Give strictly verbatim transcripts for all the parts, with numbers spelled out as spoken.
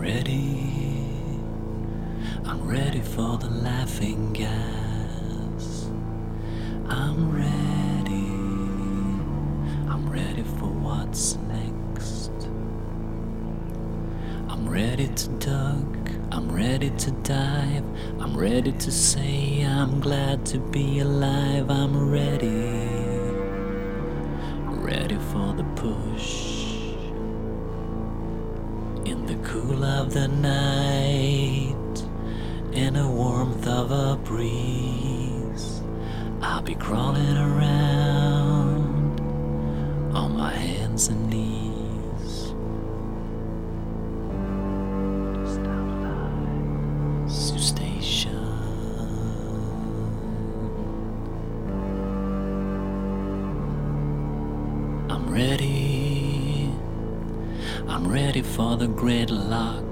ready. I'm ready for the laughing gas. I'm ready. I'm ready for what's next. I'm ready to dug. I'm ready to dive. I'm ready to say I'm glad to be alive. I'm ready. Ready for the push. In the cool of the night, in the warmth of a breeze, I'll be crawling around on my hands and knees. Sioux Station. I'm ready. I'm ready for the great lock.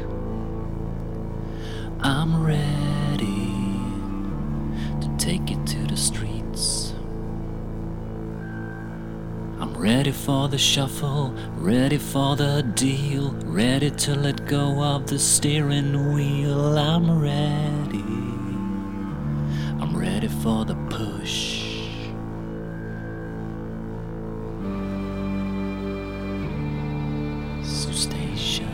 I'm ready to take it to the streets. I'm ready for the shuffle, ready for the deal, ready to let go of the steering wheel. I'm ready. I'm ready for the push. Sioux Station.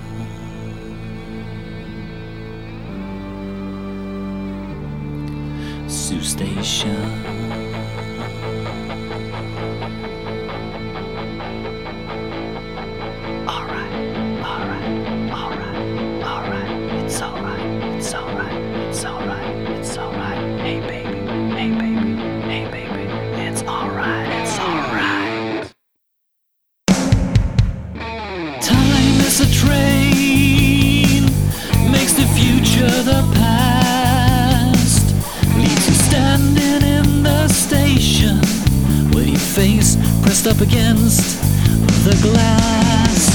Sioux Station. Alright, alright, alright, alright. It's alright, it's alright, it's alright, it's alright. Hey baby, hey baby, hey baby. It's alright, it's alright. Time is a train, makes the future the past. Leaves you standing in the station with your face pressed up against the glass.